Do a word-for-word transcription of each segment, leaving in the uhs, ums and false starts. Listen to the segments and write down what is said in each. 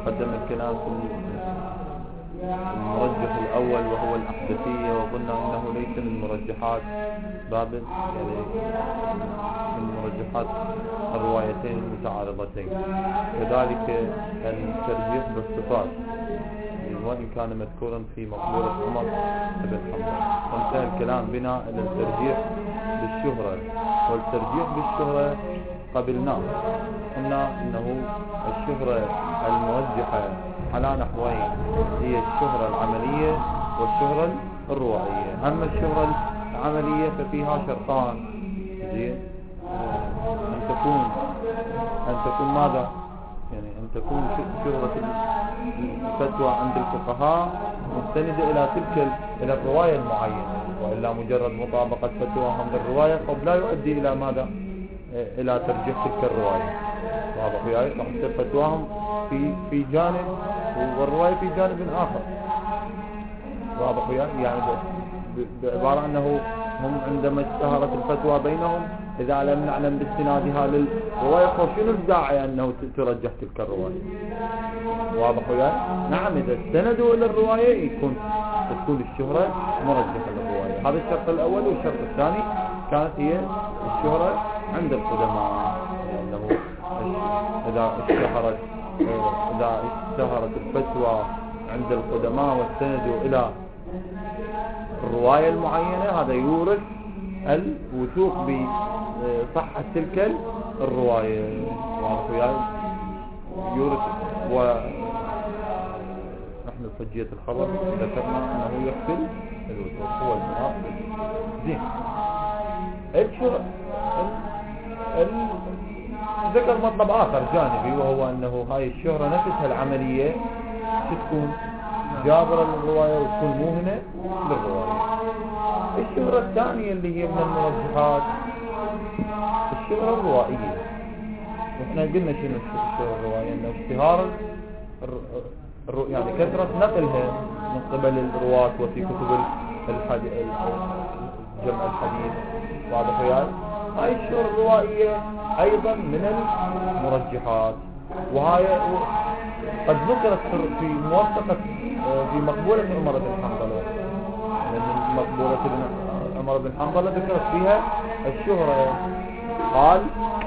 تقدم الكلام في المرجح الأول وهو الأحدثية، وقلنا أنه ليس من مرجحات باب يعني من مرجحات الروايتين المتعارضتين. كذلك الترجيح بالصفات وإن كان مذكورا في مقبولة عمر بن حنبل. وانتهى الكلام بنا إلى الترجيح بالشهرة، والترجيح بالشهرة قبلناه، قلنا أنه الشهرة المرجحة على نحوين، هي الشهرة العملية والشهرة الروائية. أما الشهرة العملية ففيها شرطان، زين، أن تكون أن تكون ماذا؟ يعني أن تكون شهرة الفتوى عند الفقهاء مستندة إلى تلك إلى الرواية المعينة، وإلا مجرد مطابقة فتواهم للرواية قد لا يؤدي إلى ماذا؟ إلى ترجيح تلك الرواية. واضح وياي؟ راح تصير فتواهم في في جانب والرواية في جانب آخر. واضح وياي؟ يعني بعبارة أنه هم عندما اشتهرت الفتوى بينهم إذا لم نعلم باستنادها للرواية فشنو الداعي أنه ترجح تلك الرواية؟ واضح وياي؟ نعم، إذا استندوا إلى الرواية يكون تكون الشهرة مرجحة للرواية. هذا الشرط الأول. والشرط الثاني كانت هي الشهرة عند القدماء، لأنه إذا اشتهرت إذا اشتهرت الفتوى عند القدماء واستندوا إلى الرواية المعينة، هذا يورث الوثوق بصحة تلك الرواية. واضح وياي؟ يورث. ونحن فجية الخبر ذكرنا أنه يقتل الوثوق، هو المناسب. زين، الشرع ذكر مطلب آخر جانبي، وهو أنه هاي الشهرة نفسها العملية تكون جابرة للرواية وتكون موهنة للرواية. الشهرة الثانية اللي هي من المرجحات الشهرة الروائية. واحنا قلنا شنو الشهرة الروائية؟ انه اشتهار الر... يعني كثرة نقلها من قبل الرواة وفي كتب الحديث، جمع الحديث. واضح وياي؟ هاي الشهرة الروائية ايضا من المرجحات، وهاي قد ذكرت في موثقة في مقبولة عمر بن حنبل، لأن مقبولة عمر بن حنبل ذكرت فيها الشهرة. قال: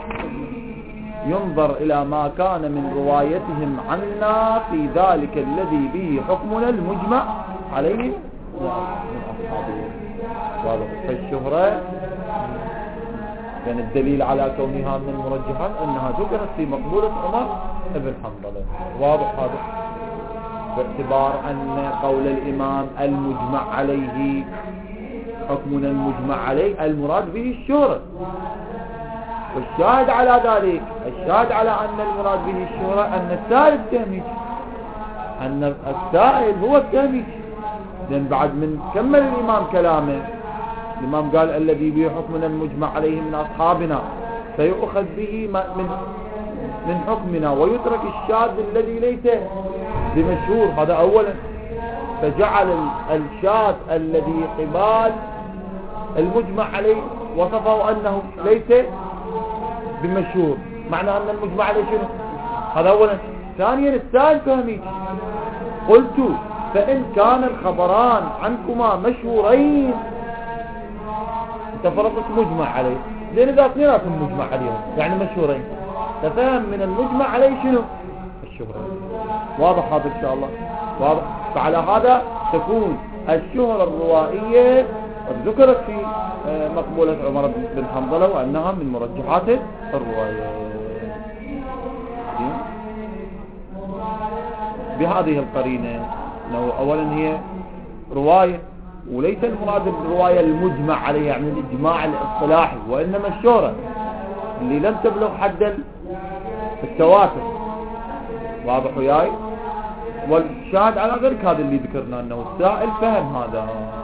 ينظر إلى ما كان من روايتهم عنا في ذلك الذي به حكمنا المجمع عليه من أصحابه. فالشهرة كان الدليل على كونها من المرجحات أنها ذكرت في مقبولة عمر بن حنبل. واضح هذا؟ باعتبار أن قول الإمام المجمع عليه حكمنا المجمع عليه المراد به الشهرة، والشاهد على ذلك الشاهد على أن المراد به الشهرة أن السائل التهميش، أن السائل هو التهميش. لأن بعد من كمل الإمام كلامه، الإمام قال: الذي به حكمنا المجمع عليه من أصحابنا فيؤخذ به من من حكمنا ويترك الشاذ الذي ليس بمشهور. هذا أولا. فجعل الشاذ الذي قبال المجمع عليه وصفه أنه ليس بمشهور، معنى أن المجمع عليه شنو؟ هذا أولا. ثانيا السائل فهميك. قلت: فإن كان الخبران عنكما مشهورين، انت فرضت مجمع عليه، لأن إذا اثنيناتهم مجمع عليهم يعني مشهورين، تفهم من المجمع عليه شنو؟ الشهرة. واضح هذا إن شاء الله؟ واضح. فعلى هذا تكون الشهرة الروائية قد ذكرت في مقبولة عمر بن حنبل وأنها من مرجحات الرواية. بهذه القرينة أنه أولا هي رواية، وليس المراد بالرواية المجمع عليها يعني الإجماع الاصطلاحي، وإنما الشهرة اللي لم تبلغ حد التواتر. واضح وياي؟ والشاهد على ذلك هذا اللي ذكرنا، أنه السائل فهم هذا.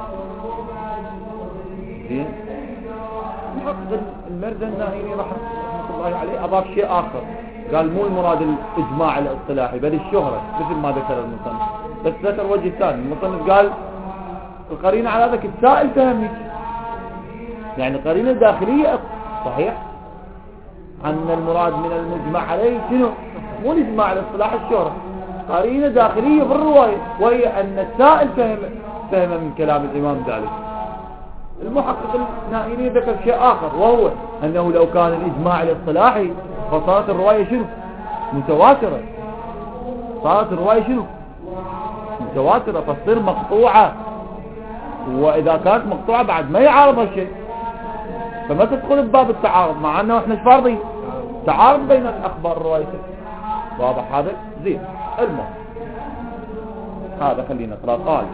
زين. محقق المرزناهي رحمة الله عليه أضاف شيء آخر، قال: مو المراد الإجماع الاصطلاحي بل الشهرة، مثل ما ذكر المصنف، بس ذكر وجه ثاني. المصنف قال القرينة على ذلك السائل فهمك، يعني قرينة داخلية صحيح أن المراد من المجمع عليه شنو؟ مو الإجماع الاصطلاحي الشهرة. قرينة داخلية في الرواية، وهي أن السائل فهم فهم من كلام الإمام ذلك. المحقق النائيني ذكر شيء آخر، وهو أنه لو كان الإجماع الاصطلاحي فصارت الرواية شنو؟ متواترة. صارت الرواية شنو؟ متواترة، فتصير مقطوعة، وإذا كانت مقطوعة بعد ما يعارضها شيء، فما تدخل بباب التعارض، مع أنه إحنا فارضين تعارض بين الأخبار الروايتين. واضح هذا؟ زين. المهم هذا خلينا نقرأ. قال: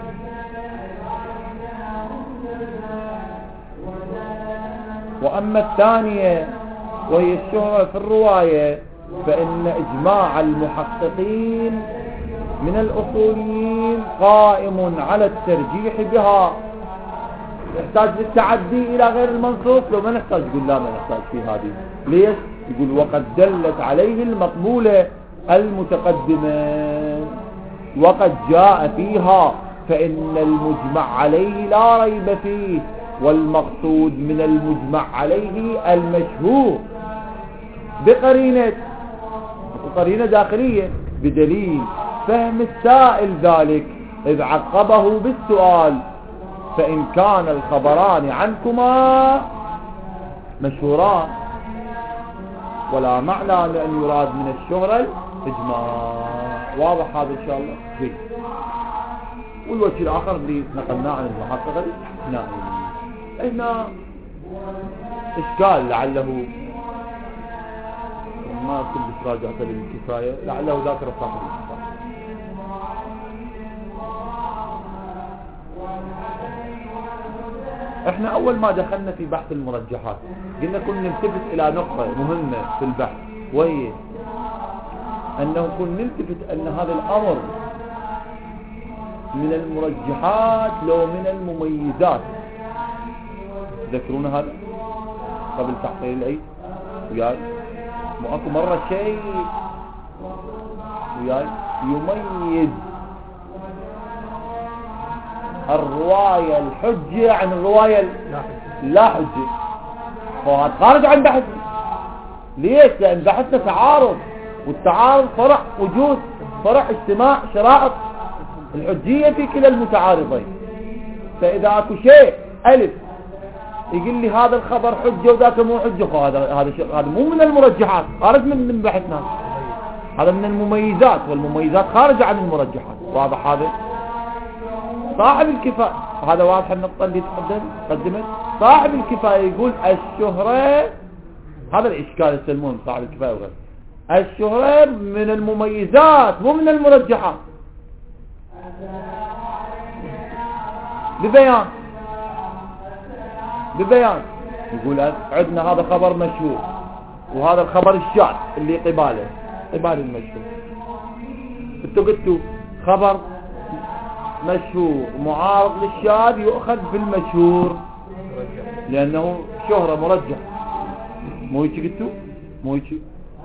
وأما الثانية وهي الشهرة في الرواية، فإن إجماع المحققين من الأصوليين قائم على الترجيح بها. نحتاج للتعدي إلى غير المنصوص؟ لو ما نحتاج، يقول لا ما نحتاج في هذه. ليش؟ يقول: وقد دلت عليه المقبولة المتقدمة، وقد جاء فيها فإن المجمع عليه لا ريب فيه، والمقصود من المجمع عليه المشهور بقرينة قرينة داخلية، بدليل فهم السائل ذلك إذ عقبه بالسؤال: فإن كان الخبران عنكما مشهوران. ولا معنى لأن يراد من الشهرة الإجماع. واضح هذا إن شاء الله؟ فيه. والوجه الآخر اللي نقلناه عن المحقق النائيني. هنا إشكال لعله ما كنت راجعت للكفاية، لعله ذاكر صاحب الكفاية. احنا اول ما دخلنا في بحث المرجحات قلنا كنا نلتفت الى نقطة مهمة في البحث، وهي انه كنا نلتفت ان هذا الامر من المرجحات لو من المميزات. تذكرون هذا قبل تحصيل العيد وياي؟ واكو مرة شيء وياي يميز الرواية الحجة عن الرواية لا حجة، فهذا خارج عن بحثنا. ليش؟ لأن بحثنا تعارض، والتعارض فرع وجود فرع اجتماع شرائط الحجية في كلا المتعارضين. فإذا اكو شيء ألف يقول لي هذا الخبر حجة وذاك مو حجة، فهذا هذا هذا مو من المرجحات، خارج من من بحثنا، هذا من المميزات، والمميزات خارجة عن المرجحات. واضح هذا؟ صاحب الكفاية، هذا واضح النقطة اللي تقدم قدمت. صاحب الكفاية يقول الشهرة، هذا الإشكال يسمون صاحب الكفاية وغيره، الشهرة من المميزات مو من المرجحات. ببيان ببيان يقول عندنا هذا خبر مشهور، وهذا الخبر الشاذ اللي قباله قبال المشهور. انتوا قلتوا خبر مشهور معارض للشاذ يؤخذ بالمشهور لأنه شهرة مرجح، مو هيك قلتوا؟ مو هيك؟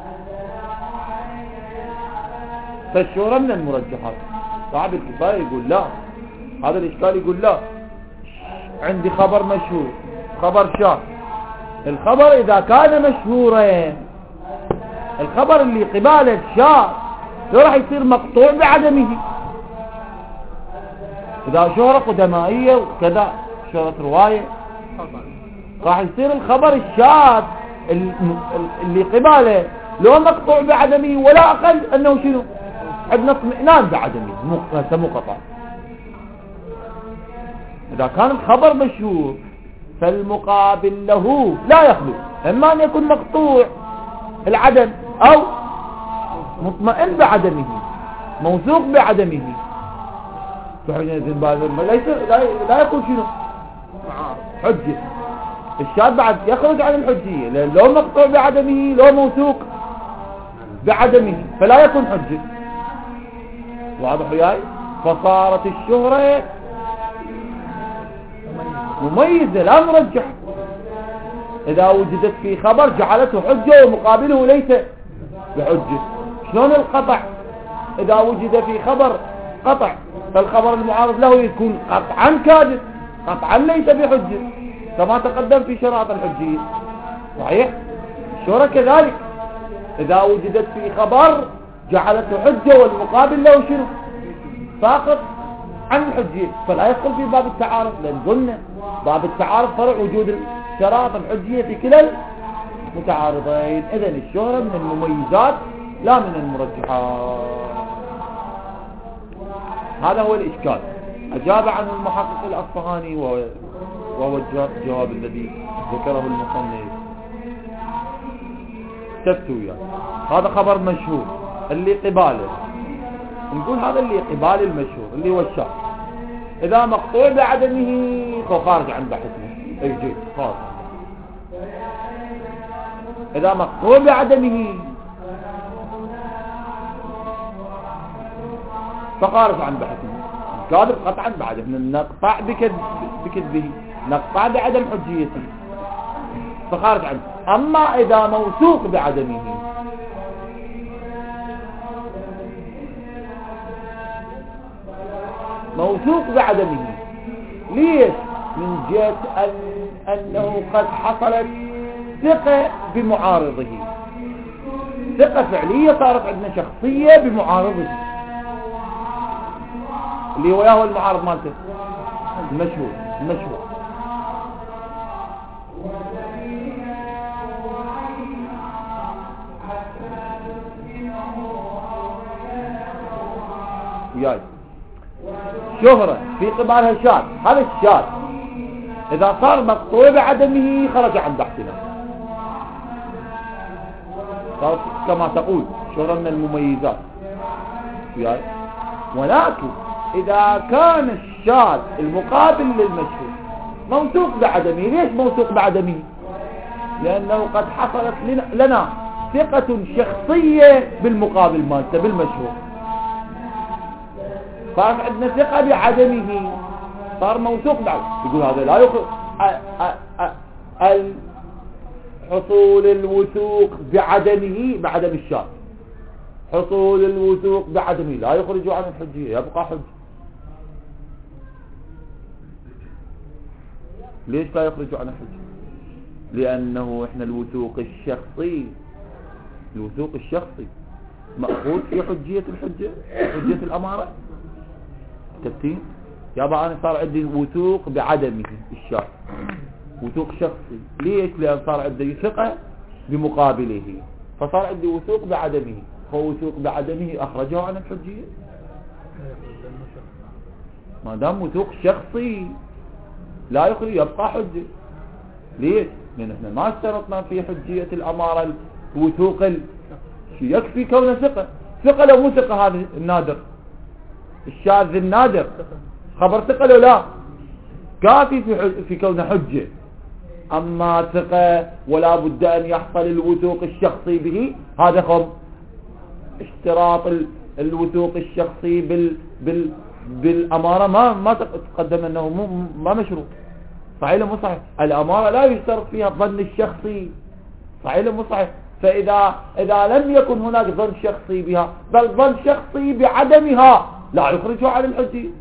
فالشهرة من المرجحات. صاحب الكفاية يقول لا، هذا الإشكال يقول لا، عندي خبر مشهور خبر شاذ. الخبر إذا كان مشهورا، الخبر اللي قباله شاذ لو راح يصير مقطوع بعدمه. إذا شهرة قدمائية وكذا شهرة رواية، راح يصير الخبر الشاذ اللي قباله لو مقطوع بعدمه، ولا أقل أنه شنو عندنا اطمئنان بعدمه، مو قطع. إذا كان الخبر مشهور فالمقابل له لا يخلو إما أن يكون مقطوع العدم أو مطمئن بعدمه، موثوق بعدمه. ليس لا يكون شنو حجة. الشاذ بعد يخرج عن الحجية، لأن لو مقطوع بعدمه لو موثوق بعدمه فلا يكون حجة. واضح وياي؟ فصارت الشهرة مميزة لا مرجح. إذا وجدت في خبر جعلته حجة ومقابله ليس بحجة. شلون القطع؟ إذا وجد في خبر قطع فالخبر المعارض له يكون قطعا كاذب، قطعا ليس بحجة، كما تقدم في شرائط الحجية. صحيح؟ الشهرة كذلك إذا وجدت في خبر جعلته حجة والمقابل له شنو ساقط عن الحجية، فلا يدخل في باب التعارض، لأن قلنا باب التعارض فرع وجود شراط الحجية في كلا المتعارضين. إذن الشهرة من المميزات لا من المرجحات. هذا هو الإشكال أجاب عنه المحقق الأصفهاني، وهو الجواب الذي ذكره المصنف. تفتوا يعني هذا خبر مشهور اللي قباله، نقول هذا اللي قبال المشهور اللي هو الشرط، إذا مقطوع بعدمه فهو خارج عن بحثنا. أي جيد خارج. إذا مقطوع بعدمه فخارج عن بحثنا، قادر قطعا بعدم، نقطع بكذبه، نقطع بعدم حجيته فخارج عنه. أما إذا موثوق بعدمه موثوق بعدمه، ليش؟ من جهة أن أنه قد حصلت ثقة بمعارضه، ثقة فعلية صارت عندنا شخصية بمعارضه اللي هو ياهو المعارض مالته المشهور المشهور وياي شهرة في قبالها شاذ. هذا الشاذ إذا صار مقطوع بعدمه خرج عن بحثنا، كما تقول شهرة من المميزات وياي. ولكن إذا كان الشاذ المقابل للمشهور موثوق بعدمه، ليش موثوق بعدمه؟ لأنه قد حصلت لنا ثقة شخصية بالمقابل مالته بالمشهور، صار عندنا ثقة بعدمه، صار موثوق بعد. يقول هذا لا يخرج حصول الوثوق بعدمه بعدم الشاذ، حصول الوثوق بعدمه لا يخرج عن الحجية، يبقى حج. ليش لا يخرج عن الحجية؟ لأنه إحنا الوثوق الشخصي الوثوق الشخصي مأخوذ في حجية الحجة، حجية الأمارة. تبتين يابا أنا صار عندي وثوق بعدمه الشاذ، وثوق شخصي. ليش؟ لأن صار عندي ثقة بمقابله، فصار عندي وثوق بعدمه، هو وثوق بعدمه أخرجه عن الحجية. ما دام وثوق شخصي لا يخرج يبقى حجة. ليش؟ لأن احنا ما اشترطنا في حجية الأمارة الوثوق ال... يكفي كونه ثقة. ثقة لو مو ثقة هذا النادر الشاذ النادر خبر ثقة لو لا كافي في, حج... في كونه حجة. أما ثقة ولا بد أن يحصل الوثوق الشخصي به، هذا خب اشتراط ال... الوثوق الشخصي بال... بال... بالأمارة ما ما تقدم أنه مو ما مشروط. صحيح مو صحيح؟ الأمارة لا يشترط فيها الظن الشخصي. صحيح مو صحيح؟ فإذا إذا لم يكن هناك ظن شخصي بها بل ظن شخصي بعدمها لا يخرجه عن الحجية،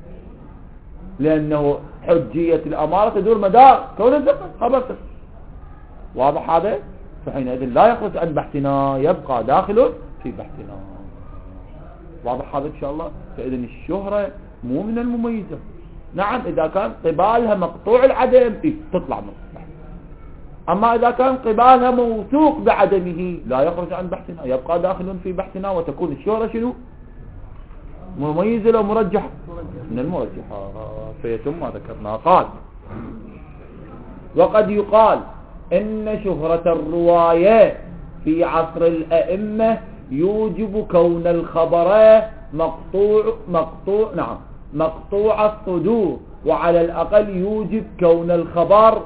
لأنه حجية الأمارة تدور مدار كون الثقة خبر ثقة. واضح هذا؟ فحينئذ لا يخرج عن بحثنا، يبقى داخل في بحثنا. واضح هذا إن شاء الله؟ فإذا الشهرة مو من المميزة. نعم إذا كان قبالها مقطوع العدم إيه تطلع من بحث. أما إذا كان قبالها موثوق بعدمه لا يخرج عن بحثنا، يبقى داخل في بحثنا، وتكون الشهرة شنو؟ مميزة أو مرجحة؟ من المرجحة. فيتم ما ذكرنا. قال وقد يقال إن شهرة الرواية في عصر الأئمة يوجب كون الخبر مقطوع مقطوع نعم مقطوع الصدور، وعلى الأقل يوجب كون الخبر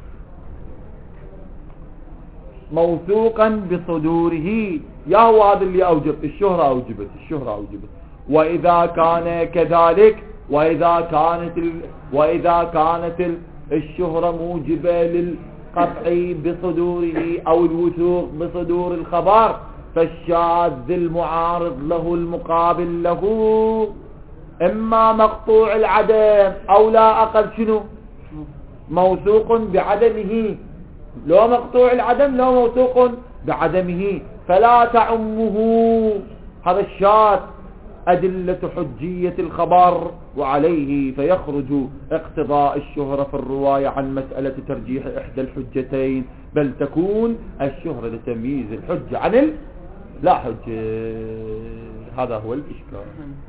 موثوقا بصدوره. يا هو هذا اللي أوجب الشهرة، أوجبت الشهرة أوجبت. وإذا كان كذلك وإذا كانت ال... وإذا كانت ال... الشهرة موجبة للقطع بصدوره أو الوثوق بصدور الخبر، فالشاذ المعارض له المقابل له إما مقطوع العدم أو لا أقل شنو موثوق بعدمه. لو مقطوع العدم لو موثوق بعدمه، فلا تعمه هذا الشاذ أدلة حجية الخبر، وعليه فيخرج اقتضاء الشهرة في الرواية عن مسألة ترجيح إحدى الحجتين، بل تكون الشهرة لتمييز الحجة عن ال... لا حجة. هذا هو الإشكال.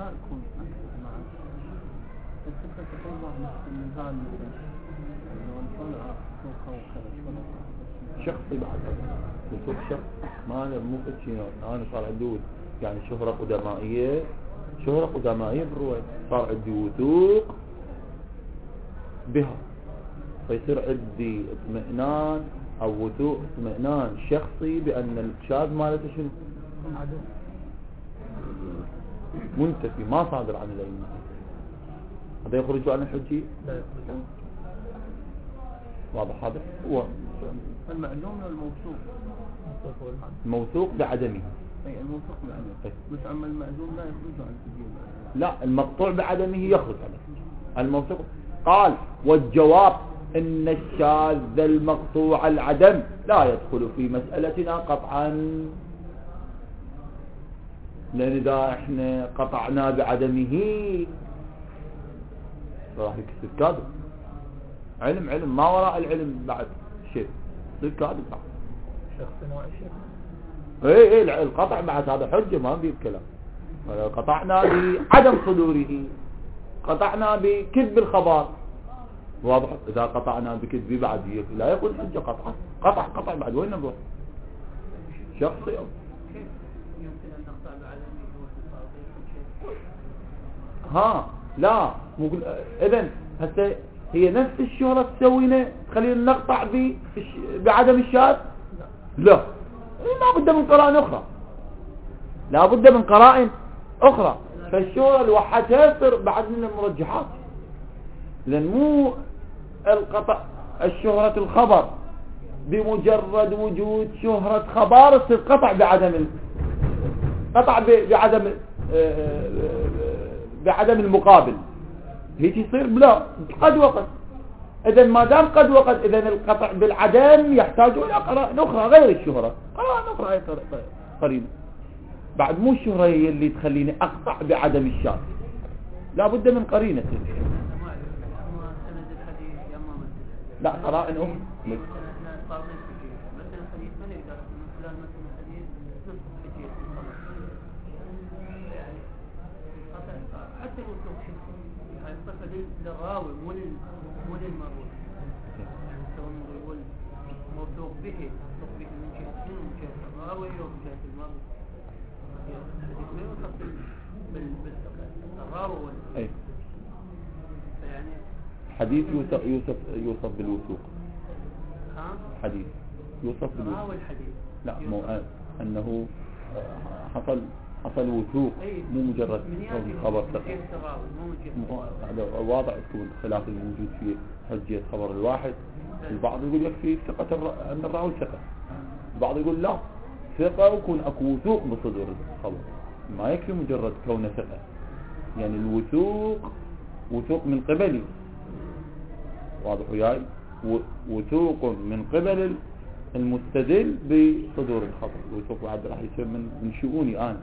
شخصي بعد وثوق شخص ما أنا مو شيء أنا صار عندي يعني شهرة قدمائية، شهرة قدمائية بالرواية، صار عندي وثوق بها، فيصير عندي اطمئنان أو وثوق اطمئنان شخصي بأن الشاذ مالته شنو منتفي ما صادر عن الأئمة. هذا يخرج عن الحجية؟ لا يخرج. واضح هذا هو المعلوم والموثوق. الموثوق بعدمه. اي الموثوق بعدمه. بس اما المعلوم لا يخرج عن الحجية. لا المقطوع بعدمه يخرج عنه. الموثوق قال والجواب ان الشاذ المقطوع العدم لا يدخل في مسألتنا قطعا، لان اذا احنا قطعنا بعدمه راح يكسر كاذب. علم علم ما وراء العلم بعد شيء يصير كاذب. شخص نوع الشيء اي اي القطع بعد هذا حجة ما في الكلام. قطعنا بعدم صدوره، قطعنا بكذب الخبر، واضح. اذا قطعنا بكذب بعد لا يكون حجة قطعا. قطع قطع بعد وين نروح؟ شخصي أو كيف يمكن ان نقطع بعدم ها لا مو اذن هسه هي نفس الشهرة تسوينا تخلينا نقطع ب بعدم الشاذ؟ لا لا بد من قرائن اخرى، لا بد من قرائن اخرى. فالشهرة لوحدها تصير بعد من المرجحات، لان مو القطع الشهرة الخبر بمجرد وجود شهرة خبر تصير قطع بعدم ال... قطع بعدم بعدم المقابل. هيك يصير بلا قد وقت. اذا ما دام قد وقت اذا القطع بالعدم يحتاج الى قرائن اخرى غير الشهرة، قرائن اخرى هي قرينة. بعد مو الشهرة هي اللي تخليني اقطع بعدم الشاذ، لا بد من قرينة. لا قرائن اخرى. للراوي مو مو للمروي. يعني سواء يقول موثوق به موثوق به من جهة من جهة الراوي ومن جهة المروي. الحديث ما يوصف بالراوي ولا اي يعني حديث يوصف يوصف يوصف بالوثوق. ها حديث يوصف بالوثوق. راوي الحديث لا مو انه حصل حصل وثوق مو مجرد خبر ثقة. هذا واضح يكون خلاف الموجود في حجية خبر الواحد. البعض يقول يكفي ثقة الر... أن الراوي ثقة، البعض يقول لا ثقة ويكون أكو وثوق بصدور الخبر، ما يكفي مجرد كونه ثقة. يعني الوثوق وثوق من قبل، واضح وياي، وثوق من قبل المستدل بصدور الخبر. الوثوق بعد راح يصير من من شؤوني أنا.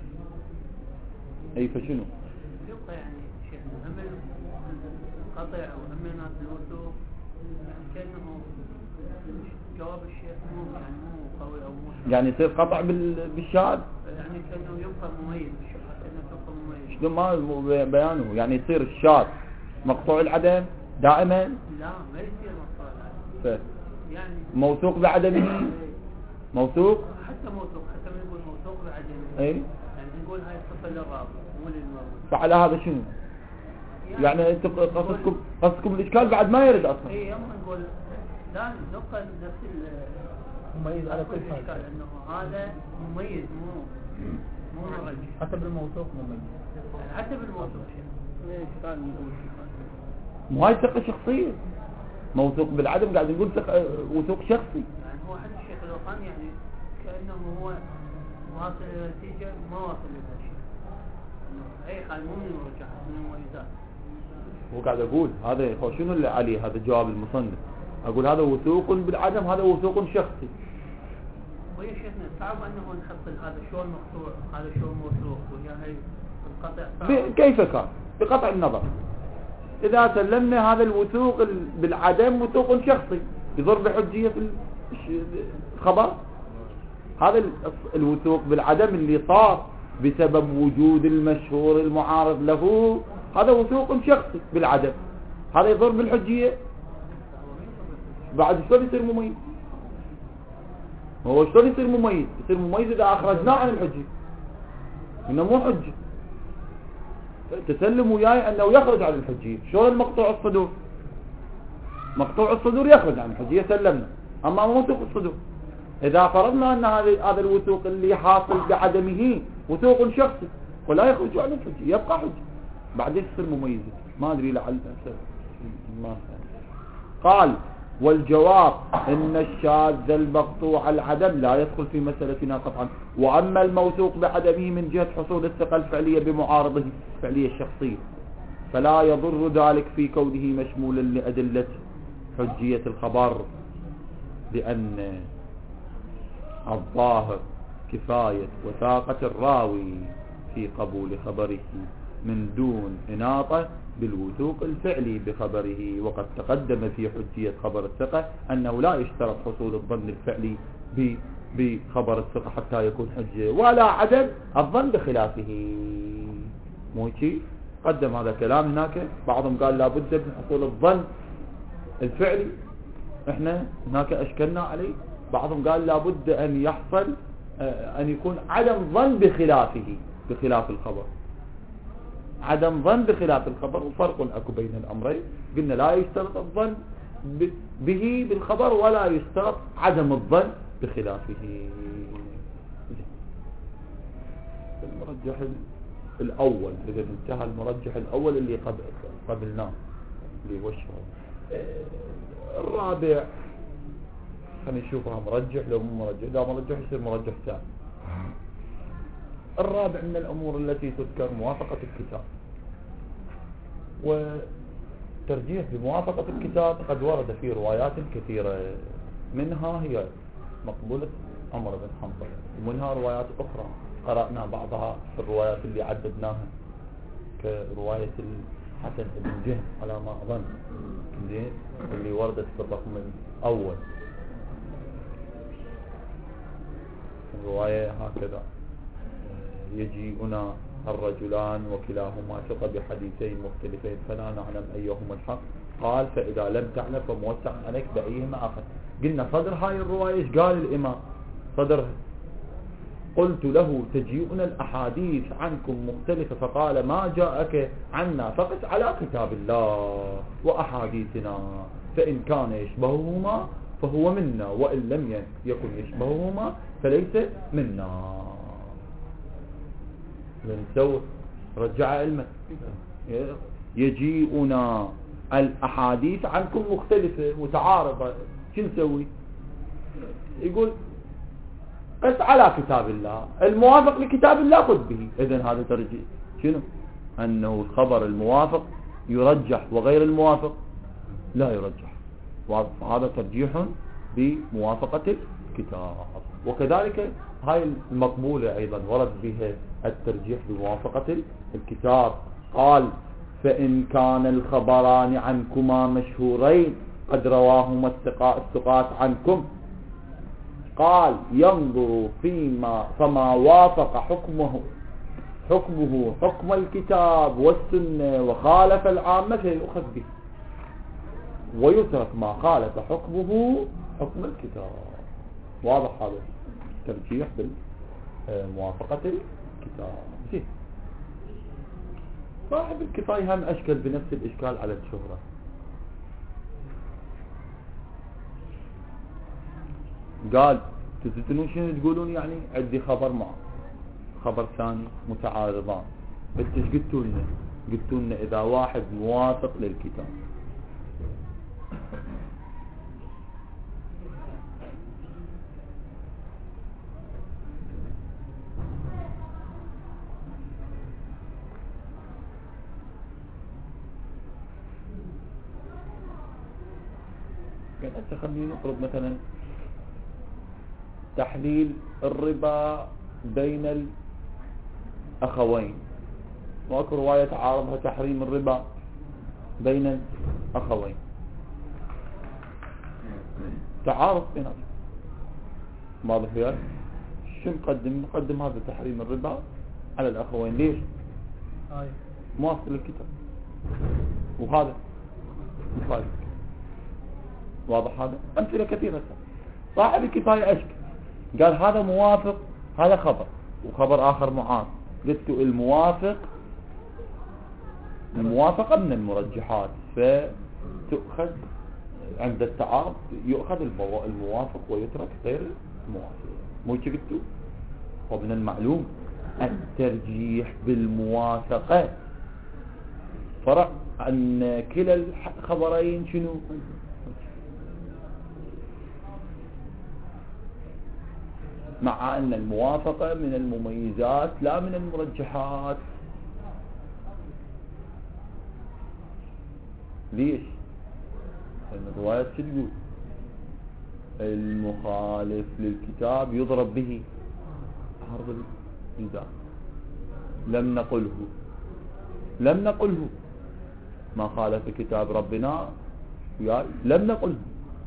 أي فشنو يبقى يعني شيء هم القطع أو همنا الوثوق يعني كأنه جواب الشيخ مو يعني مو قوي أو مو يعني يصير قطع بالشاذ، يعني كأنه يبقى مميز بالشيخ، كأنه يبقى مميز. شنو ما بيانه؟ يعني يصير الشاذ مقطوع العدم دائما؟ لا ما يصير مقطوع العدم. يعني موثوق بعدمه؟ موثوق حتى موثوق حتى ما نقول موثوق بعدمه. اي يعني نقول هاي الصفة للراوي مو للمروي. فعلى هذا شنو؟ يعني, يعني انت قصدكم قصدكم الاشكال بعد ما يرد اصلا. اي يوم نقول لا نبقى نفس مميز على كل حال، الاشكال انه هذا مميز مو مو مرجح. حتى بالموثوق مميز، يعني حتى بالموثوق شيء اشكال نقول مو هاي ثقة شخصية. موثوق بالعدم قاعد نقول ثقة وثوق شخصي. يعني هو حتى الشيخ الوقاني يعني كأنه هو واصل إلى نتيجة ما واصل إلى شيء، أي حال مو من المرجحات من المميزات. هو قاعد أقول هذا هو شنو اللي عليه هذا جواب المصنف. أقول هذا وثوق بالعدم، هذا وثوق شخصي. ويا شيخنا صعب انه نحصل هذا شلون مقطوع هذا شلون موثوق وهي هي القطع صعب. ب- كيف كان بقطع النظر إذا سلمنا هذا الوثوق ال- بالعدم وثوق شخصي يضر بحجية الش- الخبر. هذا ال- الوثوق بالعدم اللي صار بسبب وجود المشهور المعارض له، هذا وثوق شخصي بالعدم، هذا يضر بالحجية. بعد شلون يصير مميز؟ هو شلون يصير مميز؟ يصير مميز إذا أخرجناه عن الحجية، إنه مو حجة. تسلم وياي أنه يخرج عن الحجية. شلون المقطوع الصدور؟ مقطوع الصدور يخرج عن الحجية سلمنا، أما موثوق الصدور إذا فرضنا أن هذا هذا الوثوق اللي حاصل بعدمه وثوق شخصي ولا يخرج عن الحجية يبقى حجة، بعدين يصير مميز. ما أدري لعل ما قال والجواب إن الشاذ المقطوع العدم لا يدخل في مسألتنا قطعا، وأما الموثوق بعدمه من جهة حصول الثقة الفعلية بمعارضه الفعلية الشخصية فلا يضر ذلك في كونه مشمولا لأدلة حجية الخبر، لأن الظاهر كفاية وثاقة الراوي في قبول خبره من دون إناطة بالوثوق الفعلي بخبره. وقد تقدم في حجية خبر الثقة أنه لا يشترط حصول الظن الفعلي بخبر الثقة حتى يكون حجة، ولا عدم الظن بخلافه. مو شيء قدم هذا كلام هناك، بعضهم قال لابد من حصول الظن الفعلي، احنا هناك اشكلنا عليه. بعضهم قال لابد ان يحصل ان يكون عدم ظن بخلافه بخلاف الخبر، عدم ظن بخلاف الخبر، وفرق اكو بين الامرين. قلنا لا يشترط الظن به بالخبر ولا يشترط عدم الظن بخلافه. المرجح الاول اذا انتهى المرجح الاول اللي قبلناه اللي هو الشهر. الرابع خلينا نشوفها مرجح لو مو مرجح، اذا مرجح يصير مرجح ثاني. الرابع من الامور التي تذكر موافقة الكتاب، وترجيح بموافقة الكتاب قد ورد في روايات كثيرة، منها هي مقبولة عمر بن حنظلة، ومنها روايات اخرى قرأنا بعضها في الروايات اللي عددناها كرواية الحسن بن جهم على ما اظن اللي وردت في الرقم الاول. الرواية هكذا: يجيئنا الرجلان وكلاهما ثقة بحديثين مختلفين فلا نعلم أيهما الحق، قال فإذا لم تعلم فموسع عليك بأيهما أخذ. قلنا صدر هاي الرواية ايش قال الإمام صدرها؟ قلت له تجيئنا الأحاديث عنكم مختلفة، فقال ما جاءك عنا فقس على كتاب الله وأحاديثنا، فإن كان يشبههما فهو منا، وإن لم يكن يشبههما فليس منا. نسوي رجع علمه. يجيئنا الأحاديث عنكم مختلفة متعارضة، شو نسوي؟ يقول قس على كتاب الله، الموافق لكتاب الله خذ به. إذن هذا ترجيح شنو؟ أنه الخبر الموافق يرجح وغير الموافق لا يرجح، وهذا ترجيح بموافقة الكتاب. وكذلك هاي المقبولة أيضا ورد بها الترجيح بموافقة الكتاب. قال فإن كان الخبران عنكما مشهورين قد رواهما الثقات عنكم، قال ينظر فيما فما وافق حكمه حكمه حكم الكتاب والسنة وخالف العامة فيؤخذ به، ويترك ما خالف حكمه حكم الكتاب. واضح هذا ترجيح بموافقة الكتاب. زين. صاحب الكفاية هم أشكل بنفس الإشكال على الشهرة. قال تتنون شنو تقولون؟ يعني عندي خبر معه خبر ثاني متعارضان، بس ايش قلتوا لنا؟ قلتوا لنا إذا واحد موافق للكتاب. يعني هسه خلينا نفرض مثلا تحليل الربا بين الأخوين، واكو رواية تعارضها تحريم الربا بين الأخوين، تعارض بينهم. واضح وياك؟ شو مقدم؟ مقدم هذا تحريم الربا على الأخوين. ليش؟ آه. موافق للكتاب، وهذا مخالف. واضح هذا؟ أمثلة كثيرة. صاحب الكفاية أشك قال هذا موافق، هذا خبر وخبر آخر معارض. قلت الموافق، الموافقة من المرجحات، فتؤخذ عند التعارض يؤخذ الموافق ويترك غير الموافق. مو قلت؟ ومن المعلوم الترجيح بالموافقة فرع أن كلا الخبرين شنو؟ مع أن الموافقة من المميزات لا من المرجحات. ليش؟ لأن الروايات شو تقول؟ المخالف للكتاب يضرب به عرض الجدار. لم نقله لم نقله ما خالف كتاب ربنا، لم نقله.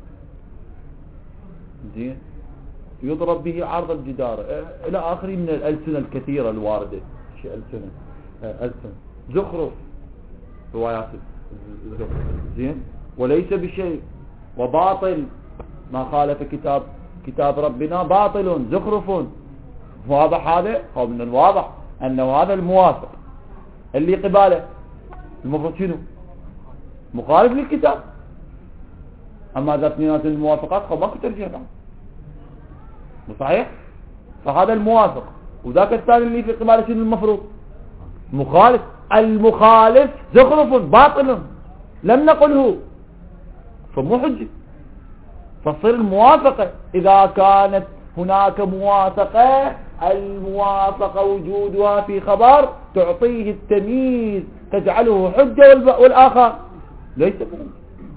زين، يضرب به عرض الجدار إلى آخره من الألسنة الكثيرة الواردة. شيء ألسنة ألسنة زخرف، روايات الزخرف. زين، وليس بشيء، وباطل ما خالف كتاب كتاب ربنا باطل زخرف. واضح هذا؟ أو من الواضح أنه هذا الموافق اللي قباله المفروض شنو؟ مخالف للكتاب. أما إذا اثنينات الموافقات فماكو ترجيح بعد. صحيح؟ فهذا الموافق، وذاك الثاني اللي في قباله شنو المفروض؟ مخالف. المخالف زخرف باطل لم نقله، فمو حجة. فتصير الموافقة إذا كانت هناك موافقة، الموافقة وجودها في خبر تعطيه التمييز تجعله حجة والآخر ليس حجة.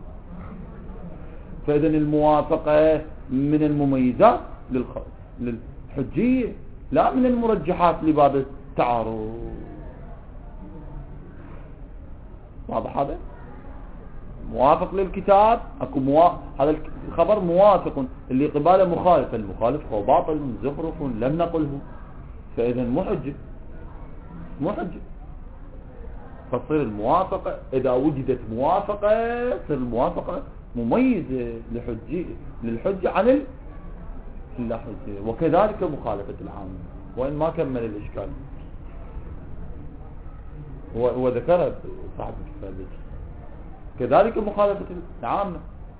فإذا الموافقة من المميزات للحجية لا من المرجحات لباب التعارض. واضح هذا؟ موافق للكتاب اكو موا... هذا الخبر موافق، اللي قباله مخالف، المخالف هو باطل زخرف لم نقله، فاذا مو حجه مو حجه. فتصير الموافقه اذا وجدت موافقه تصير الموافقه مميزه لحجه للحجه عن اللا حجه. وكذلك مخالفه العامه، وان ما كمل الاشكال هو ذكرها صاحب الكتاب. كذلك مخالفة العامة.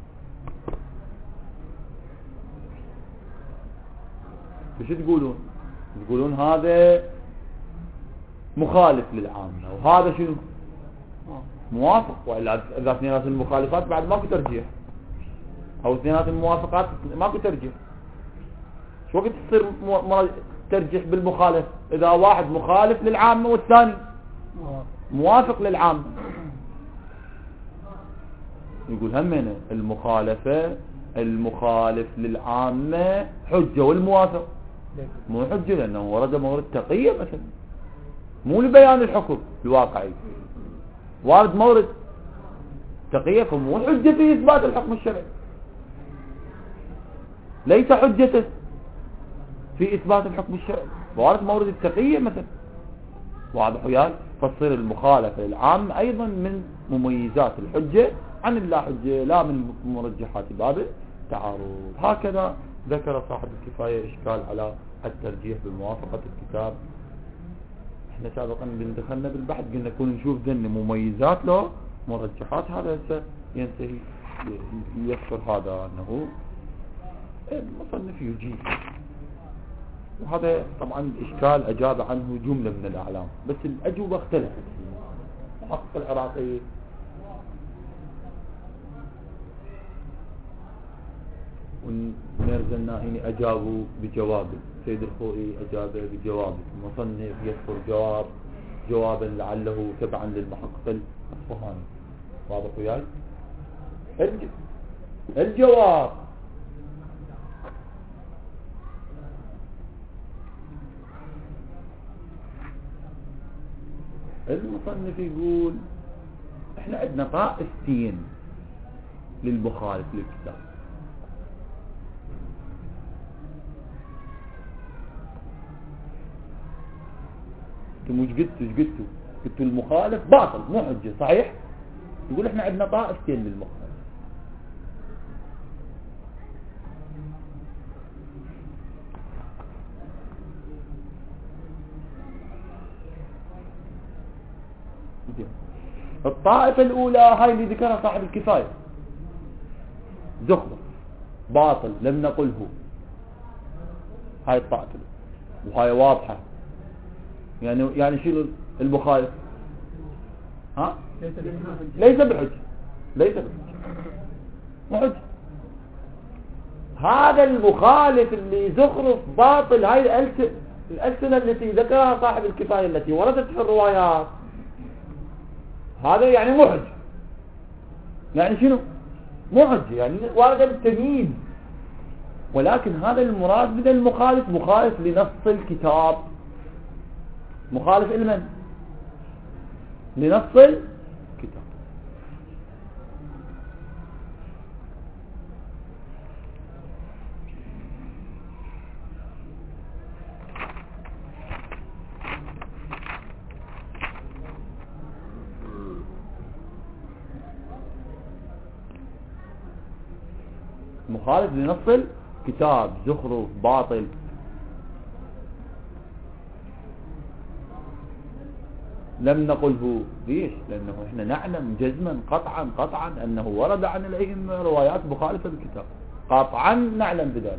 وش تقولون؟ تقولون هذا مخالف للعامة وهذا شنو؟ موافق. وإلا إذا اثنينات المخالفات بعد ماكو ترجيح، أو اثنينات الموافقات ماكو ترجيح. شو وقت تصير ترجيح بالمخالف؟ إذا واحد مخالف للعامة والثاني موافق للعامة. يقول همنا المخالفة المخالف للعامة حجة، والموافق مو حجة لأنه ورد مورد تقية مثلا، مو لبيان الحكم الواقعي، وارد مورد تقية، فمو حجة في إثبات الحكم الشرعي، ليس حجة في إثبات الحكم الشرعي، وارد مورد التقية مثلا. واضح وياك؟ فتصير المخالفة للعامة أيضا من مميزات الحجة عن اللا حجة، لا من مرجحات باب التعارض. هكذا ذكر صاحب الكفاية إشكال على الترجيح بموافقة الكتاب. احنا سابقا دخلنا بالبحث قلنا كون نشوف ذن مميزات له مرجحات، هذا ينتهي يذكر هذا أنه المصنف يجيب. وهذا طبعا الإشكال أجاب عنه جملة من الأعلام، بس الأجوبة اختلفت. محقق العراقي والميرزا الناهيني أجابوا بجوابه، سيد الخوئي أجاب بجوابه، المصنف يذكر جواب جوابا لعله تبعا للمحقق الأصفهاني. واضح وياي؟ الجواب المصنف يقول احنا عندنا طائفتين للمخالف للكتاب. انتم وش قلتوا وش قلتوا قلتوا المخالف باطل مو حجة صحيح؟ يقول احنا عندنا طائفتين للمخالف. الطائفة الأولى هاي اللي ذكرها صاحب الكفاية، زخرف باطل لم نقله، هاي الطائفة وهاي واضحة. يعني يعني شنو المخالف؟ ها؟ ليس بحج ليس بحج محج. هذا المخالف اللي زخرف باطل، هاي الألسنة الألسنة التي ذكرها صاحب الكفاية التي وردت في الروايات، هذا يعني محج. يعني شنو محج؟ يعني وارد التمييز. ولكن هذا المراد من المخالف مخالف لنص الكتاب، مخالف لمن؟ لنص الكتاب. مخالف لنص الكتاب، زخرف باطل. لم نقله ليش؟ لأنه احنا نعلم جزما قطعا قطعا أنه ورد عن الأئمة روايات مخالفة للكتاب، قطعا نعلم بذلك.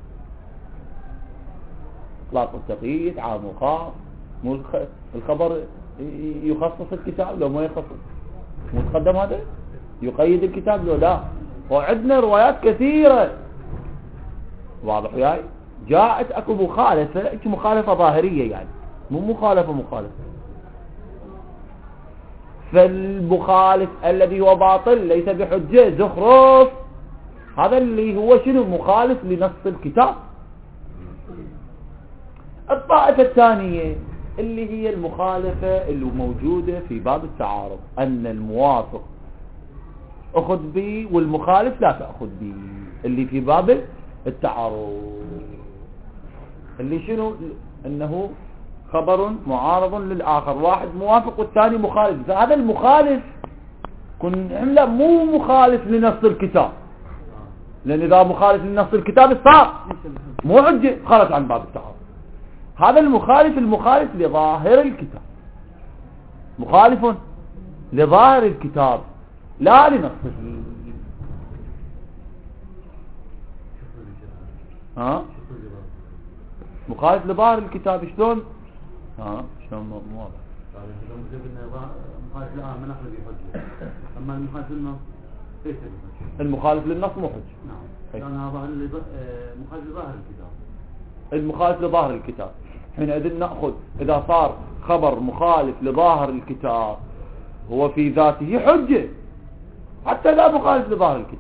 إطلاق التقييد عام وخاص، مو الخبر يخصص الكتاب لو ما يخصص، مو تقدم هذا يقيد الكتاب لو لا. وعندنا روايات كثيرة واضح وياي جاءت اكو مخالفة، مخالفة ظاهرية يعني مو مخالفة مخالفة. فالمخالف الذي هو باطل ليس بحجة زخرف، هذا اللي هو شنو مخالف لنص الكتاب. الطائفة الثانية اللي هي المخالفة اللي موجودة في باب التعارض، أن الموافق أخذ به والمخالف لا تأخذ به، اللي في باب التعارض اللي شنو أنه خبر معارض للآخر، واحد موافق والثاني مخالف. فهذا المخالف كنا مو مخالف لنص الكتاب، لأن إذا مخالف لنص الكتاب صار مو حجة، خرج عن باب التعارض. هذا المخالف المخالف لظاهر الكتاب، مخالف لظاهر الكتاب لا لنصه. ها مخالف لظاهر الكتاب شلون؟ ها شلون مو واضح. مخالف الآن ما نأخذ بحجة، أما المخالف للنص ليس بحجة. المخالف للنص مو حجة. نعم لأن هذا مخالف لظاهر الكتاب. المخالف لظاهر الكتاب حينئذ نأخذ إذا صار خبر مخالف لظاهر الكتاب هو في ذاته حجة حتى لا مخالف لظاهر الكتاب.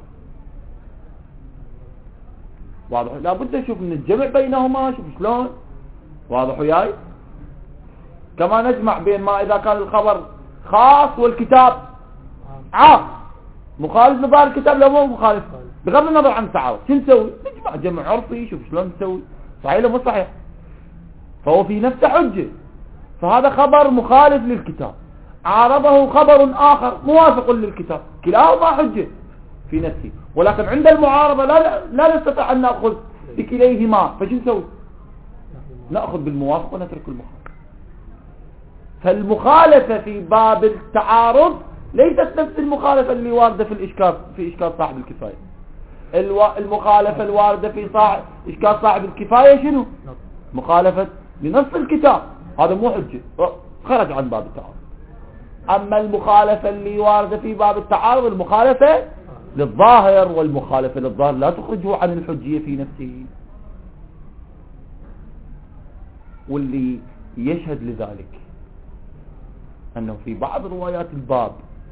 واضح؟ لا بد نشوف من الجمع بينهما، شوف شلون. واضح وياي؟ كما نجمع بين ما إذا كان الخبر خاص والكتاب عام، مخالف لظاهر الكتاب لو مو مخالف بغض النظر عن التعارض، شو نسوي؟ نجمع جمع عرفي، شوف شلون نسوي. صحيح ولا مو صحيح؟ فهو في نفسه حجة. فهذا خبر مخالف للكتاب، عارضه خبر آخر موافق للكتاب، كلاهما حجة في نفسه. ولكن عند المعارضة لا لا نستطيع أن نأخذ بكليهما، فشو نسوي؟ نأخذ بالموافق ونترك المخالف. فالمخالفة في باب التعارض ليست نفس المخالفة اللي واردة في الإشكال في إشكال صاحب الكفاية. الو... المخالفة الواردة في صاحب إشكال صاحب الكفاية شنو؟ مخالفة لنص الكتاب، هذا مو حجة، خرج عن باب التعارض. أما المخالفة اللي واردة في باب التعارض المخالفة للظاهر، والمخالفة للظاهر لا تخرجه عن الحجية في نفسه. واللي يشهد لذلك أنه في بعض روايات الباب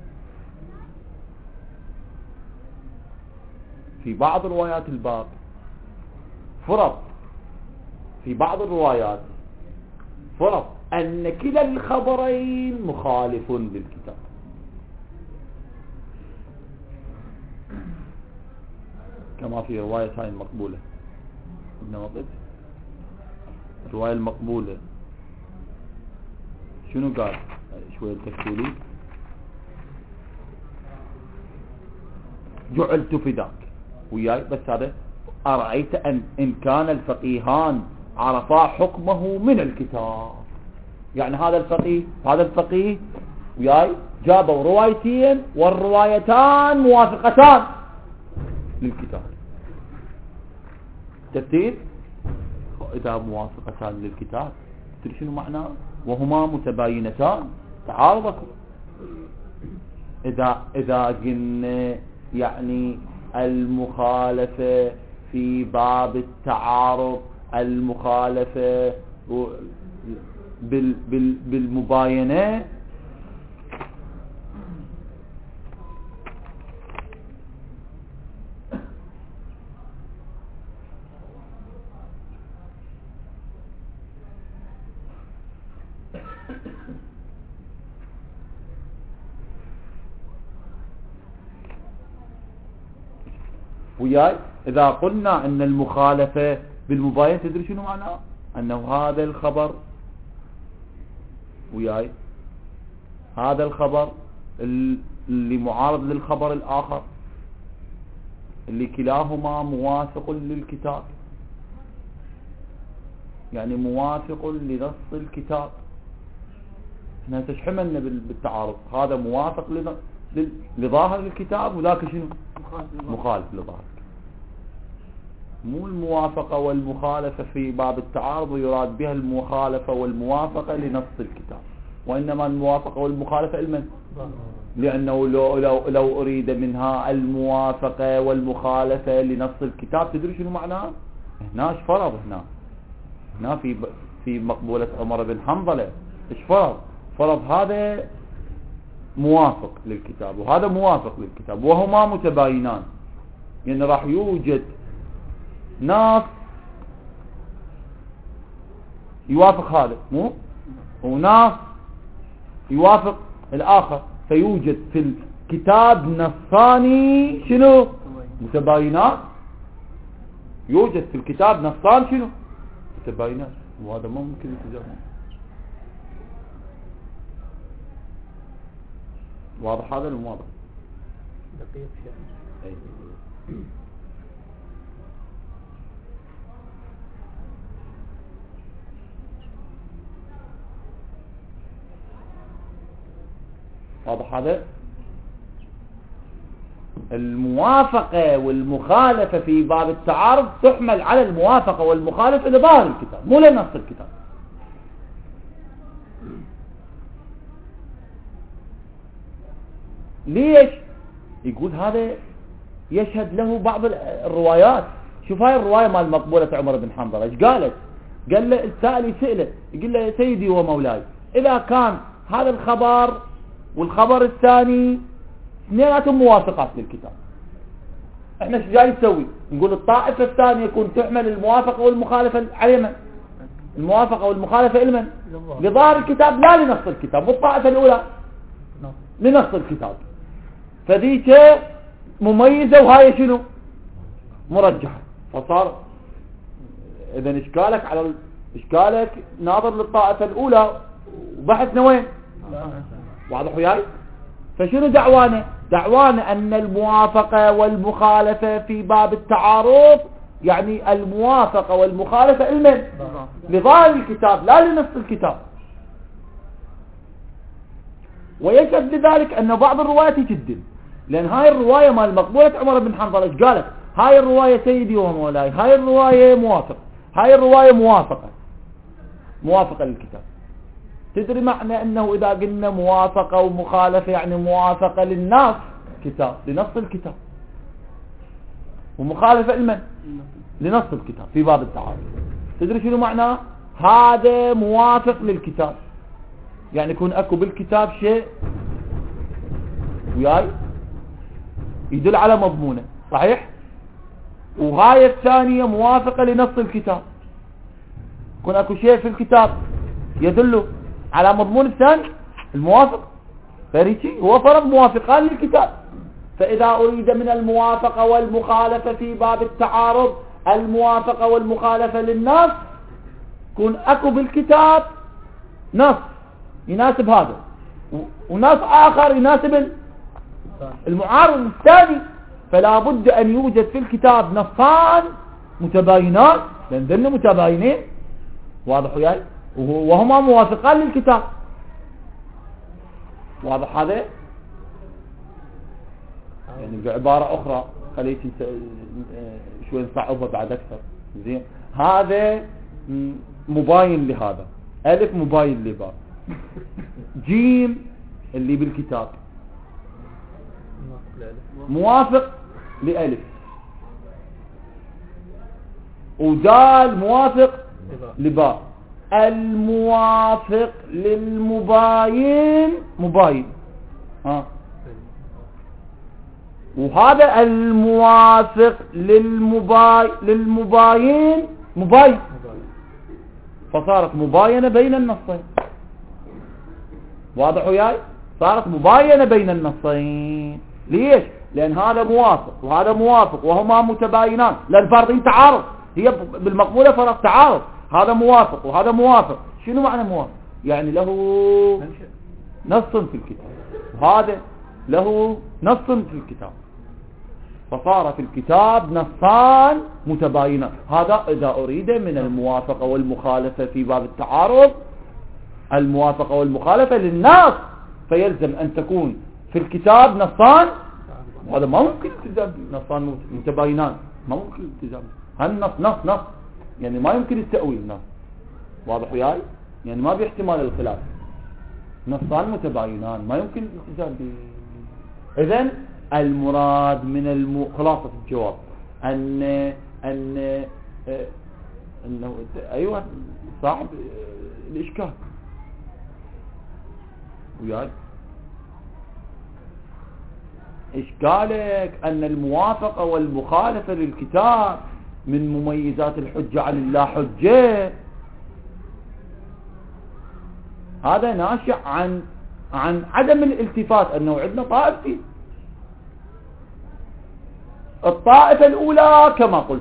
في بعض روايات الباب فرض في بعض الروايات فرض أن كلا الخبرين مخالف للكتاب. كما في رواية هاي المقبولة ابن وقت الرواية المقبولة شنو قال شوية تكتولي جعلت فداك وياي بس هذا أرأيت أن إن كان الفقيهان عرفا حكمه من الكتاب. يعني هذا الفقيه هذا الفقيه وياي جابوا روايتين والروايتان موافقتان للكتاب. ترتيب إذا موافقتان للكتاب تدري شنو معناه وهما متباينتان تعارضك. إذا إذا قلنا يعني المخالفة في باب التعارض المخالفة بال بال بالمباينة وياي إذا قلنا أن المخالفة بالمباينة تدري شنو معناه أنه هذا الخبر وياي هذا الخبر اللي معارض للخبر الآخر اللي كلاهما موافق للكتاب يعني موافق لنص الكتاب. احنا تشحملنا بالتعارض هذا موافق لظاهر الكتاب وذاك شنو مخالف لظاهر. مو الموافقة والمخالفة في باب التعارض ويراد بها المخالفة والموافقة لنص الكتاب وإنما الموافقة والمخالفة لمن؟ لأنه لو, لو, لو أريد منها الموافقة والمخالفة لنص الكتاب تدري شنو معناه؟ هنا ايش فرض هنا هنا في في مقبولة عمر بن حنظلة ايش فرض؟ فرض هذا موافق للكتاب وهذا موافق للكتاب وهما متباينان. يعني راح يوجد ناس يوافق هذا مو وناس يوافق الآخر فيوجد في الكتاب نصاني شنو متباينات. يوجد في الكتاب نصان شنو متباينات وهذا ما ممكن يتجاهل. واضح هذا المواضح دقيق شيء. واضح هذا. الموافقة والمخالفة في باب التعارض تحمل على الموافقة والمخالفة لظاهر الكتاب مو لنص الكتاب. ليش؟ يقول هذا يشهد له بعض الروايات. شوف هاي الرواية مال مقبولة عمر بن حنظلة ايش قالت؟ قال له السائل يسأله يقول له يا سيدي ومولاي إذا كان هذا الخبر والخبر الثاني اثنيناتهم موافقات للكتاب احنا ايش جاي نسوي؟ نقول الطائفة الثانية يكون تحمل الموافقة والمخالفة على من؟ الموافقة والمخالفة لمن؟ لظاهر الكتاب لا لنص الكتاب. والطائفة الأولى لنص الكتاب فذيك مميزة وهاي شنو مرجحة. فصار اذا اشكالك على اشكالك ناظر للطائفة الأولى وبحثنا وين واضح وياي. فشنو دعوانا؟ دعوانا أن الموافقة والمخالفة في باب التعارض يعني الموافقة والمخالفة لمن؟ لظاهر الكتاب لا لنص الكتاب. ويشهد لذلك أن بعض الروايات جدا لأن هاي الرواية مال مقبولة عمر بن حنظلة ايش قالت؟ هاي الرواية سيدي ومولاي هاي الرواية موافقة هاي الرواية موافقة موافقة للكتاب. تدري معنى أنه إذا قلنا موافقة ومخالفة يعني موافقة للناس كتاب لنص الكتاب ومخالفة لمن؟ لنص الكتاب في باب التعارض. تدري شنو معناه؟ هذا موافق للكتاب يعني يكون أكو بالكتاب شيء وياي يدل على مضمونه صحيح وهاي الثانية موافقة لنص الكتاب يكون أكو شيء في الكتاب يدل على مضمون الثاني الموافق. فريتي هو فرض موافقان للكتاب. فإذا أريد من الموافقة والمخالفة في باب التعارض الموافقة والمخالفة للنص، كون أكو بالكتاب نص يناسب هذا ونص آخر يناسب المعارض الثاني، فلا بد أن يوجد في الكتاب نصان متباينان، لأن ذن متباينين، واضح وياي، وهما موافقان للكتاب. واضح هذا؟ يعني بعبارة أخرى خليك شوي نصعبها بعد أكثر. زين، هذا مباين لهذا، ألف مباين لباء، جيم اللي بالكتاب موافق لألف، ودال موافق لباء. الموافق للمباين مباين، ها، وهذا الموافق للمباي للمباين مباين، فصارت مباينة بين النصين. واضح وياي؟ صارت مباينة بين النصين. ليش؟ لأن هذا موافق وهذا موافق وهما متباينان، لأن فرضين تعارض، هي بالمقبولة فرض تعارض، هذا موافق وهذا موافق. شنو معنى موافق؟ يعني له نص في الكتاب وهذا له نص في الكتاب، فصار في الكتاب نصان متباينان. هذا إذا أريد من الموافقة والمخالفة في باب التعارض الموافقة والمخالفة للنص، فيلزم أن تكون في الكتاب نصان، وهذا ما ممكن التزام نصان متباينان، ما ممكن التزام. هالنص نص نص يعني ما يمكن التأويل نص. واضح وياي؟ يعني ما باحتمال الخلاف، نصان متباينان ما يمكن الالتزام به. إذن المراد من الم... خلاصة الجواب أن أن آه... أنه أيوة صاحب الإشكال وياي، إشكالك أن الموافقة والمخالفة للكتاب من مميزات الحجة عن الله حجة، هذا ناشئ عن عن عدم الالتفات أنه عندنا طائفتين. الطائفة الأولى كما قلت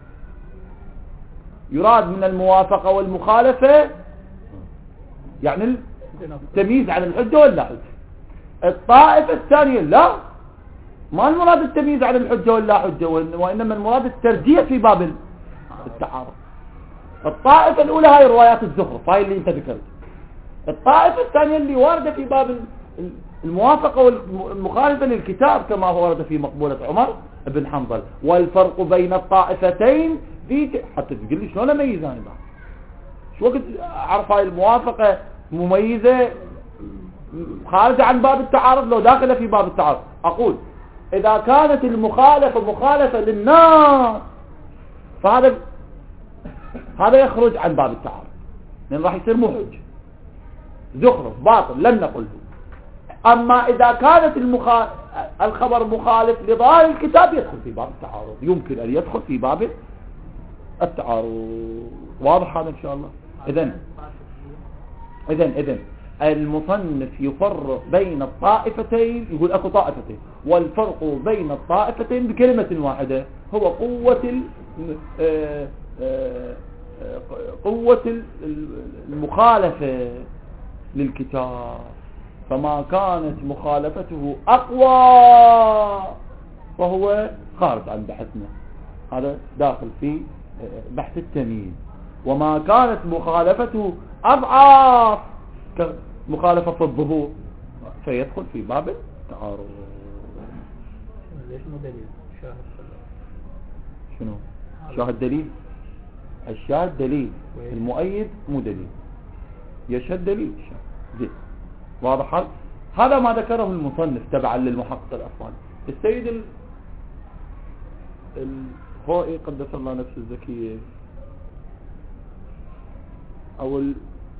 يراد من الموافقة والمخالفة يعني التمييز عن الحجة ولا حجة. الطائفة الثانية لا، ما المراد التمييز عن الحجة ولا حجة، وإنما المراد الترجيح في باب التعارض. الطائفة الأولى هاي روايات الزخرف، هاي اللي انت ذكرت. الطائفة الثانية اللي واردة في باب الموافقة والمخالفة للكتاب كما هو ورد في مقبولة عمر بن حنظل. والفرق بين الطائفتين في حتى تقول لي شلون اميزاني بعض، شو وقت اعرف هاي الموافقة مميزة خارجة عن باب التعارض لو داخلة في باب التعارض؟ اقول اذا كانت المخالفة مخالفة للناس فهذا هذا يخرج عن باب التعارض، لان راح يصير مو حجة، زخرف باطل لن نقله. اما اذا كانت المخ... الخبر مخالف لظاهر الكتاب يدخل في باب التعارض، يمكن ان يدخل في باب التعارض. واضح هذا ان شاء الله؟ اذن اذن اذن المصنف يفرق بين الطائفتين، يقول اكو طائفتين، والفرق بين الطائفتين بكلمة واحدة هو قوة ال... آآ آآ قوة المخالفة للكتاب. فما كانت مخالفته أقوى فهو خارج عن بحثنا، هذا داخل في بحث التمييز. وما كانت مخالفته أضعاف كمخالفة في الظهور فيدخل في باب التعارض. ليش مو دليل؟ شاهد شنو؟ شاهد دليل؟ الشاهد دليل، المؤيد مو دليل، يشهد دليل شاهد. زين، واضح هذا؟ هذا ما ذكره المصنف تبعا للمحقق الأفغاني. السيد ال... الخوئي قدس الله نفسه الزكية أو ال...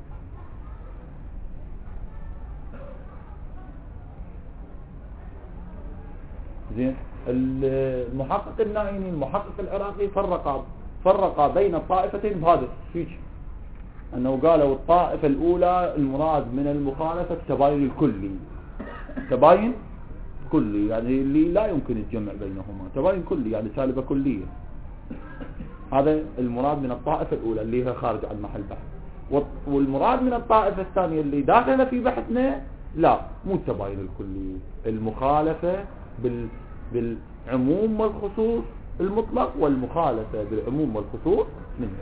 زين، المحقق النائني المحقق العراقي فرق فرق بين الطائفتين بهذا فيش أنه قالوا الطائفة الأولى المراد من المخالفة التباين الكلي، تباين كلي يعني اللي لا يمكن الجمع بينهما، تباين كلي يعني سالبة كلية، هذا المراد من الطائفة الأولى اللي هي خارج عن محل بحث. والمراد من الطائفة الثانية اللي داخلة في بحثنا لا، مو التباين الكلي، المخالفة بال بالعموم والخصوص المطلق، والمخالفة بالعموم والخصوص منه.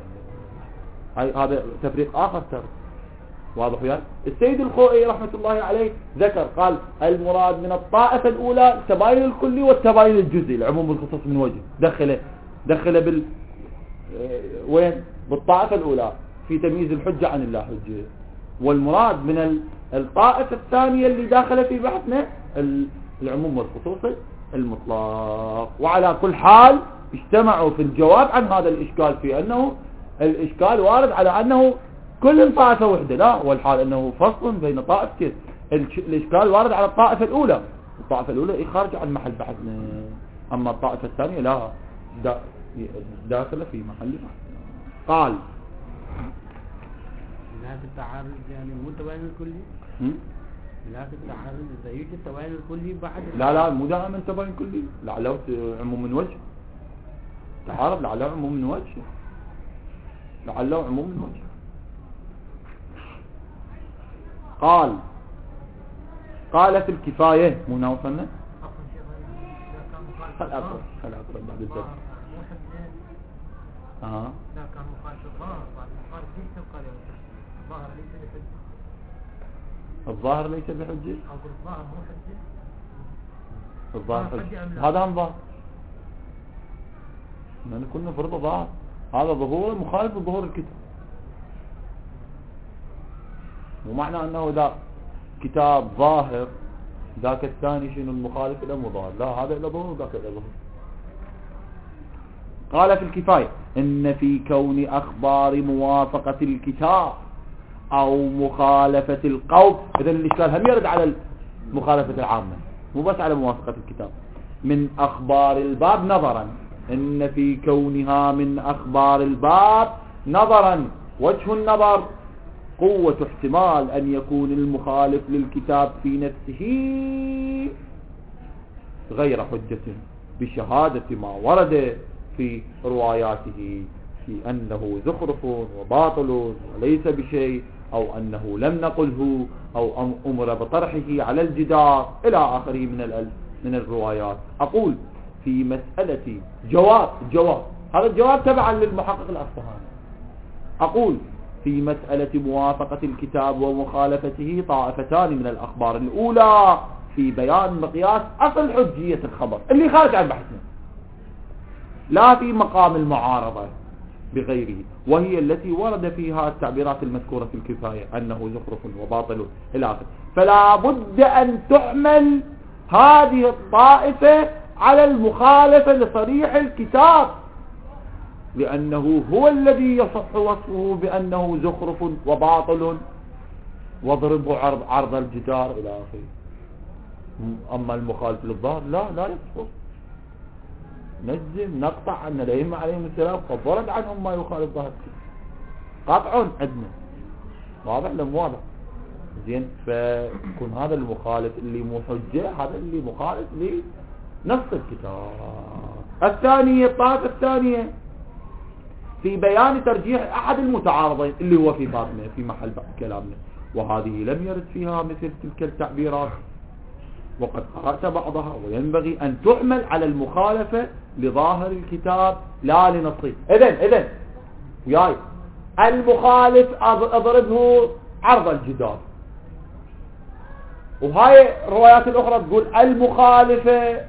هذا تفريق آخر ترى، واضح وياك؟ السيد الخوئي رحمة الله عليه ذكر قال المراد من الطائفة الأولى التباين الكلي والتباين الجزئي، العموم والخصوص من وجه، دخله دخله بال وين؟ بالطائفة الأولى في تمييز الحجة عن اللا حجة. والمراد من الطائفة الثانية اللي داخله في بحثنا العموم والخصوص المطلق. وعلى كل حال اجتمعوا في الجواب عن هذا الإشكال في أنه الإشكال وارد على أنه كل طائفة وحدة، لا، والحال أنه فصل بين طائفتين. الإشكال وارد على الطائفة الأولى، الطائفة الأولى خارج عن محل بحثنا، أما الطائفة الثانية لا، داخلة في محل بحثنا. قال لا التعارض يعني مو التباين الكلي، لا التعارض إذا يوجد التباين الكلي بعد لا لا مو دائما تباين كلي، لعله عموم من وجه، تعارض لعله عموم من وجه، لعله عموم من وجه. قال قال في الكفاية مو نوصلنا خل أقرأ خل أقرأ بعد الدرس. آه لا كان مخالف الظاهر، بعد مخالف ليس قال الظاهر ليس بحجة، الظاهر ليس بحجة، أقول الظاهر مو حجة، الظاهر حجة، هذا هم ظاهر، لأن كنا فرض ظاهر، هذا ظهور مخالف لظهور الكتاب، ومعنى أنه ذا كتاب ظاهر ذاك الثاني شنو المخالف إلى مظاهر، لا هذا إلى ظهور ذاك إلى ظهور. قال في الكفاية إن في كون أخبار موافقة الكتاب أو مخالفة القول، إذن الإشكال هم يرد على المخالفة العامة مو بس على موافقة الكتاب، من أخبار الباب نظرا، إن في كونها من أخبار الباب نظرا، وجه النظر قوة احتمال أن يكون المخالف للكتاب في نفسه غير حجة بشهادة ما ورد في رواياته في أنه زخرف وباطل وليس بشيء، أو أنه لم نقله، أو أمر بطرحه على الجدار إلى آخره من من الروايات. أقول في مسألة جواب جواب هذا الجواب تبعا للمحقق الأصفهاني، أقول في مسألة موافقة الكتاب ومخالفته طائفتان من الأخبار الأولى في بيان مقياس أصل حجية الخبر اللي خارج عن بحثنا، لا في مقام المعارضة بغيره، وهي التي ورد فيها التعبيرات المذكورة في الكفاية أنه زخرف وباطل إلى آخره. فلا بد أن تحمل هذه الطائفة على المخالفة لصريح الكتاب، لأنه هو الذي يصح وصفه بأنه زخرف وباطل واضربه عرض, عرض الجدار إلى آخره. أما المخالف للظاهر لا لا يصف، نجزم نقطع عن الأئمة عليهم السلام قد ورد عنهم ما يخالف ظاهر قطع عندنا، واضح لم واضح زين. فكون هذا المخالف اللي مو حجة، هذا اللي مخالف لنص الكتاب. الثانية الطائفة الثانية في بيان ترجيح أحد المتعارضين اللي هو في بابنا في محل كلامنا، وهذه لم يرد فيها مثل تلك التعبيرات، وقد قرأت بعضها، وينبغي أن تحمل على المخالفة لظاهر الكتاب لا لنصه. إذن إذن وياي المخالف أضربه عرض الجدار، وهاي الروايات الأخرى تقول المخالفة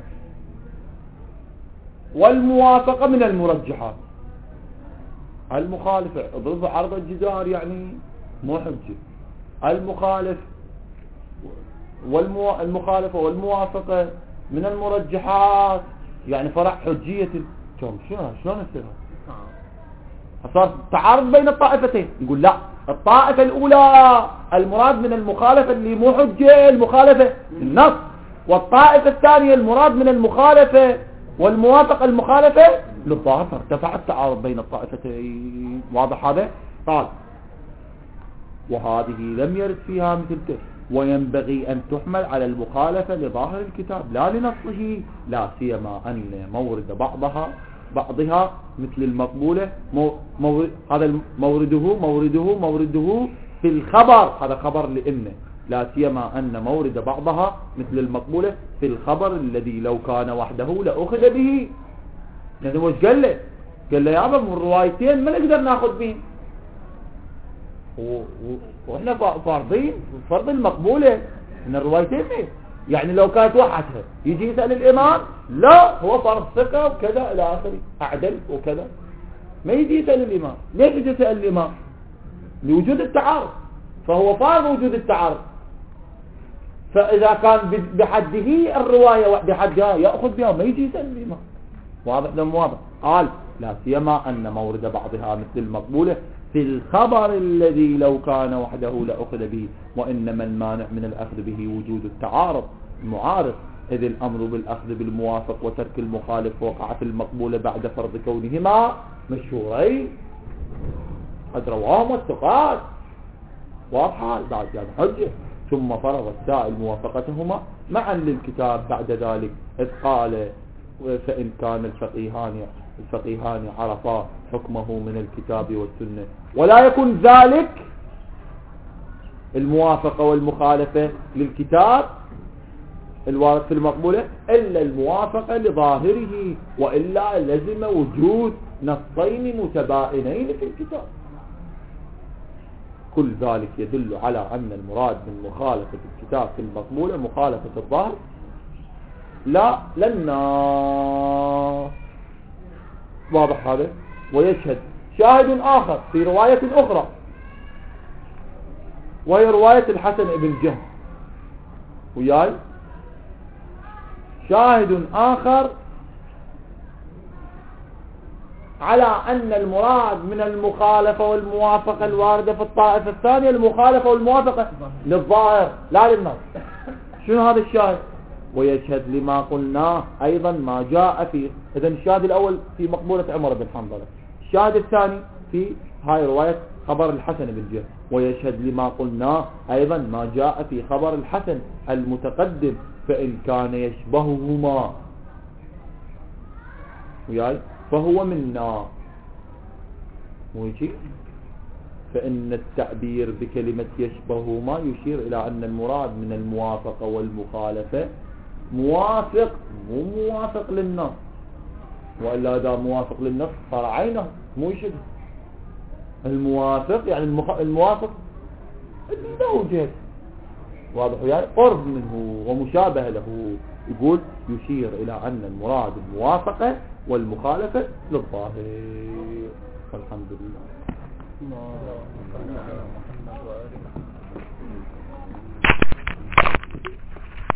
والموافقة من المرجحات. المخالفة اضربه عرض الجدار يعني مو حجة، المخالف والمو... المخالفة والموافقة من المرجحات يعني فرع حجية. شلون شلون يصير صار تعارض بين الطائفتين؟ نقول لا، الطائفة الأولى المراد من المخالفة اللي مو حجة المخالفة النص، والطائفة الثانية المراد من المخالفة والموافقة المخالفة للظاهر، فارتفع التعارض بين الطائفتين. واضح هذا؟ قال وهذه لم يرد فيها مثل تلك، وينبغي أن تحمل على المخالفة لظاهر الكتاب لا لنصه، لا سيما أن مورد بعضها بعضها مثل المقبولة مورد هذا مورده مورده مورده في الخبر، هذا خبر لإنه، لا سيما أن مورد بعضها مثل المقبولة في الخبر الذي لو كان وحده لأخذ به. يعني وش قال له؟ قال له يا أبا من الروايتين ما نقدر ناخذ بهم، وإحنا فارضين فرض المقبولة من الروايتين. يعني لو كانت وحدها يجي يسأل الإمام؟ لا، هو فرض ثقة وكذا إلى آخره، أعدل وكذا، ما يجي يسأل الإمام. ليش يجي يسأل الإمام؟ لوجود التعارض، فهو فرض وجود التعارض. فإذا كان بحده الرواية بحدها يأخذ بها، ما يجي يسأل الإمام. واضح لهم واضح؟ قال لا سيما أن مورد بعضها مثل المقبولة في الخبر الذي لو كان وحده لأخذ به، وإنما المانع من الأخذ به وجود التعارض المعارض، إذ الأمر بالأخذ بالموافق وترك المخالف وقع في المقبولة بعد فرض كونهما مشهورين قد رواهم الثقات. واضحة بعد يعني حجة. ثم فرض السائل موافقتهما معا للكتاب بعد ذلك، إذ قال فإن كان الفقيهان الفقيهان عرفا حكمه من الكتاب والسنة، ولا يكون ذلك الموافقة والمخالفة للكتاب الوارد في المقبولة إلا الموافقة لظاهره، وإلا لزم وجود نصين متباينين في الكتاب. كل ذلك يدل على أن المراد من مخالفة الكتاب في المقبولة مخالفة الظاهر لا لنا. واضح هذا؟ ويشهد شاهد آخر في رواية أخرى، وهي رواية الحسن بن جهم، وياي شاهد آخر على أن المراد من المخالفة والموافقة الواردة في الطائفة الثانية المخالفة والموافقة للظاهر لا للنص. شنو هذا الشاهد؟ ويشهد لما قلناه أيضا ما جاء في، إذن الشاهد الأول في مقبولة عمر بن حنظلة، الشاهد الثاني في هاي رواية خبر الحسن بن جهم. ويشهد لما قلناه أيضا ما جاء في خبر الحسن المتقدم، فإن كان يشبههما وياي فهو منا. ويجي فإن التعبير بكلمة يشبههما يشير إلى أن المراد من الموافقة والمخالفة موافق مو موافق للنص، وإلا إذا موافق للنص صار عينه مو يشبه. الموافق يعني المخ... الموافق له جهة واضح يعني قرب منه ومشابه له. يقول يشير إلى أن المراد الموافقة والمخالفة للظاهر. والحمد لله.